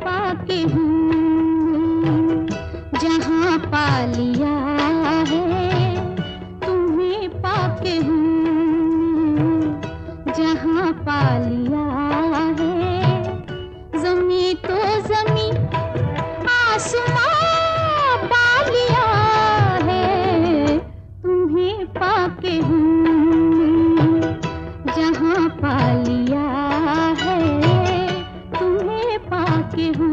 पाके हूँ जहाँ पा लिया है, तुम्हें पाके हूँ जहाँ पा लिया है। ज़मीं तो ज़मीं आसमां पा लिया है, तुम्हें पाके हूँ जहाँ पा लिया है, तुम्हें पाके हूँ।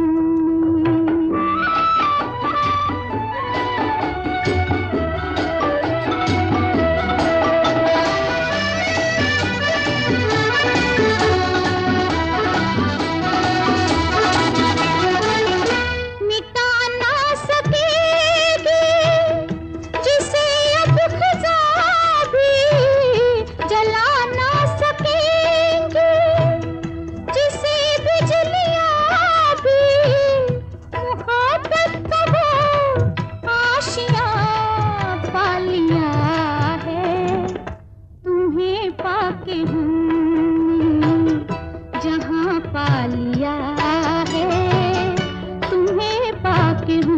पाके हूँ जहाँ पा लिया है, तुम्हें पाके हूँ।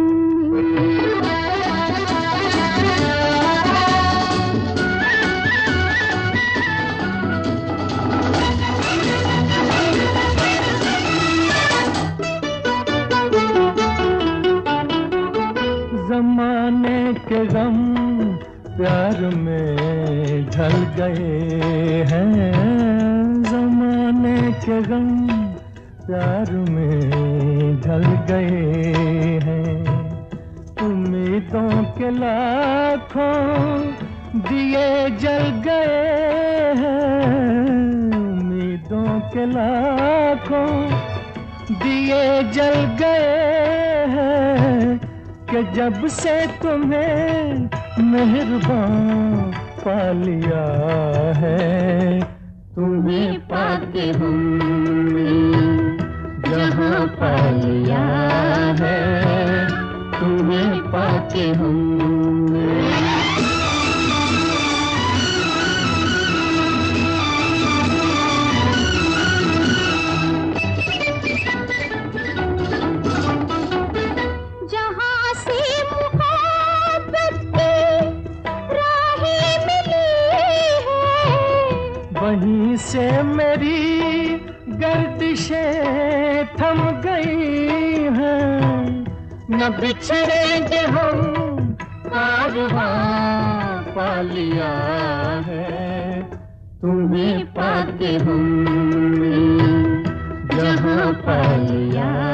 ज़माने के गम प्यार में ढल गए हैं, ज़माने के गम प्यार में ढल गए हैं। उम्मीदों के लाखों दिए जल गए हैं, उम्मीदों के लाखों दिए जल गए हैं कि जब से तुम्हें मेहरबान पा लिया है, तुम्हें पाके हूँ जहाँ पा लिया है, तुम्हें पाके हूँ। वहीं से मेरी गर्दिशें थम गई हैं, न बिछड़ेंगे हम कारवां पा लिया है, तुम्हें पाके हूँ जहाँ पा लिया